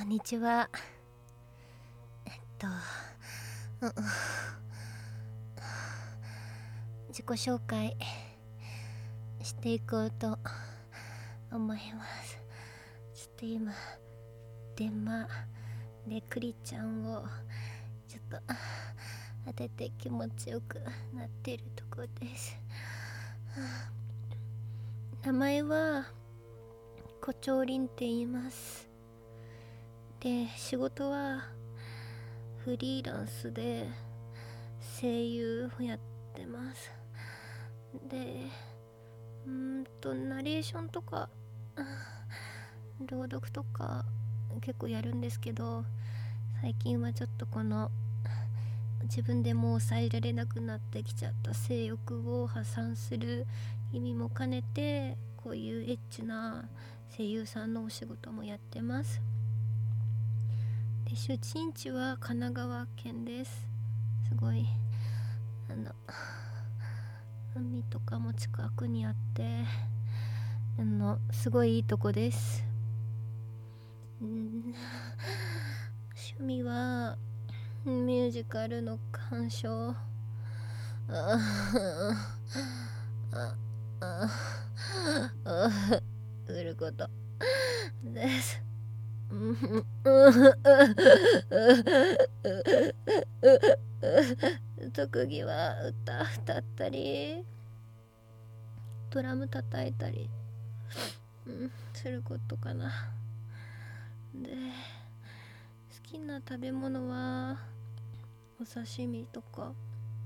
こんにちは。と、自己紹介していこうと思います。ちょっと今電話でクリちゃんをちょっと当てて気持ちよくなってるとこです。名前は胡蝶凛って言います。で、仕事はフリーランスで声優をやってます。で、ナレーションとか朗読とか結構やるんですけど、最近はちょっとこの自分でもう抑えられなくなってきちゃった性欲を破産する意味も兼ねて、こういうエッチな声優さんのお仕事もやってます。で、出身地は神奈川県です。すごい海とかも近くにあって、すごいいいとこです。趣味はミュージカルの鑑賞、売ることです。特技は歌ったりドラム叩いたり、することかな。で、好きな食べ物はお刺身とか、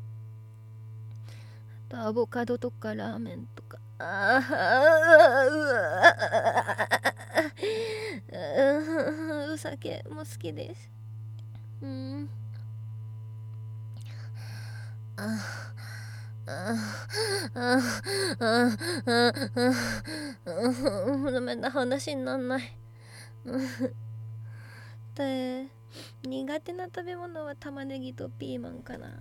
あとアボカドとかラーメンとか、お酒も好きです。ダメだ、話になんない。で、苦手な食べ物は玉ねぎとピーマンかな。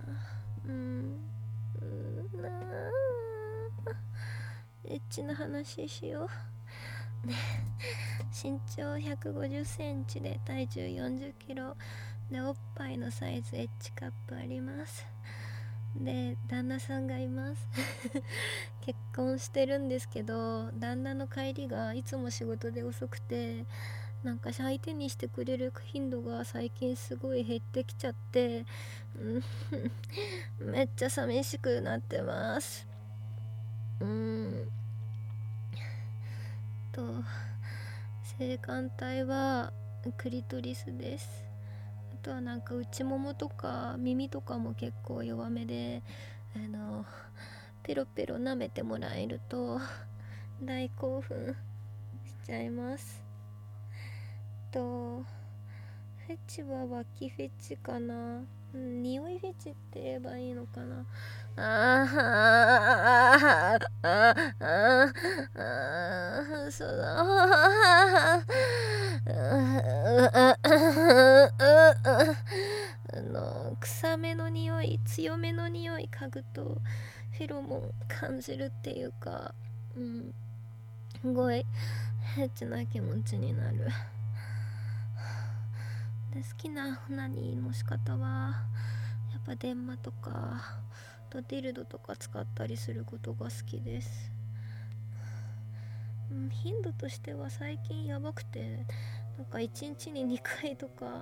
エッチな話しよう。身長150センチで体重40キロで、おっぱいのサイズエッチカップあります。で、旦那さんがいます結婚してるんですけど、旦那の帰りがいつも仕事で遅くて、なんか相手にしてくれる頻度が最近すごい減ってきちゃってめっちゃ寂しくなってます。性感帯はクリトリスです。あとはなんか内ももとか耳とかも結構弱めで、ペロペロ舐めてもらえると大興奮しちゃいます。フェチは脇フェチかな。匂いフェチって言えばいいのかな。臭めの匂い、強めの匂い嗅ぐとフェロモン感じるっていうか、すごいヘッチな気持ちになる。で、好きなオナニーの仕方はやっぱ電話とかディルドとか使ったりすることが好きです。頻度としては最近やばくて、なんか1日に2回とか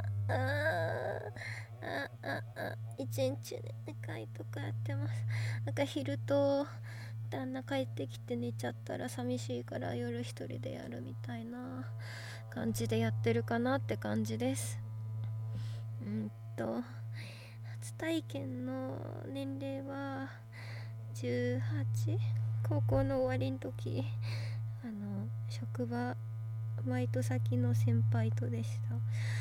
1日に2回とかやってます。なんか昼と旦那帰ってきて寝ちゃったら寂しいから夜一人でやるみたいな感じでやってるかなって感じです。初体験の年齢は18、高校の終わりの時、職場バイト先の先輩とでした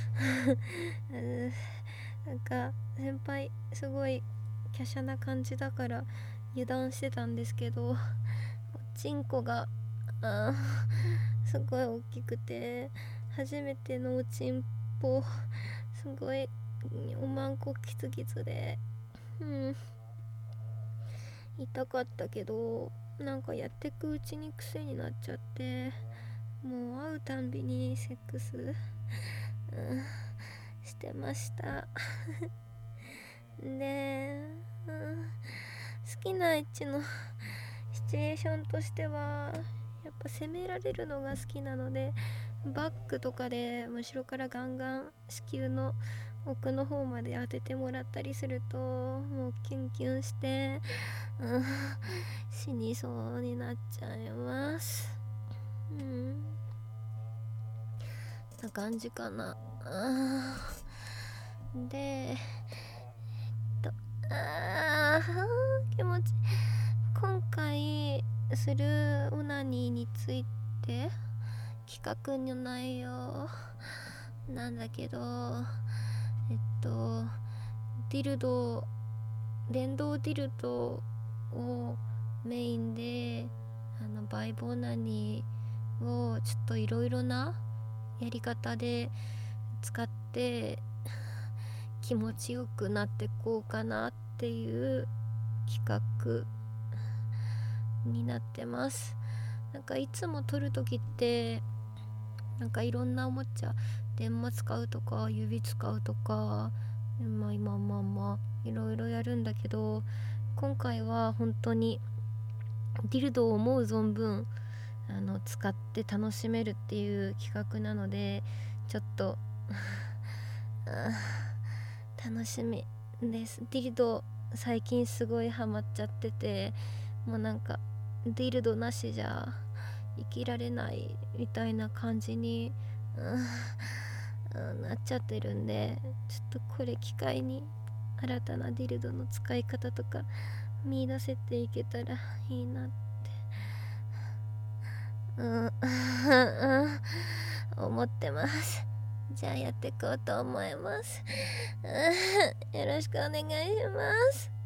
なんか先輩すごい華奢な感じだから油断してたんですけど、チンコがすごい大きくて、初めてのおちんぽすごいおまんこキツキツで、痛かったけど、なんかやってくうちに癖になっちゃって、もう会うたんびにセックスしてましたで、好きなエッチのシチュエーションとしてはやっぱ攻められるのが好きなので、バックとかで後ろからガンガン子宮の奥の方まで当ててもらったりするともうキュンキュンして、死にそうになっちゃいます。な感じかな。で気持ち今回するオナニーについて企画の内容なんだけど、電動ディルドをメインでバイブオナニーをちょっといろいろなやり方で使って気持ちよくなってこうかなっていう企画になってます。なんかいつも撮る時ってなんかいろんなおもちゃ、電話使うとか指使うとか今いろいろやるんだけど、今回は本当にディルドを思う存分使って楽しめるっていう企画なので、ちょっと楽しみです。ディルド最近すごいハマっちゃってて、もうなんかディルドなしじゃ生きられないみたいな感じに、なっちゃってるんで、ちょっとこれ機会に新たなディルドの使い方とか見出せていけたらいいなって思ってます。じゃあやっていこうと思います。よろしくお願いします。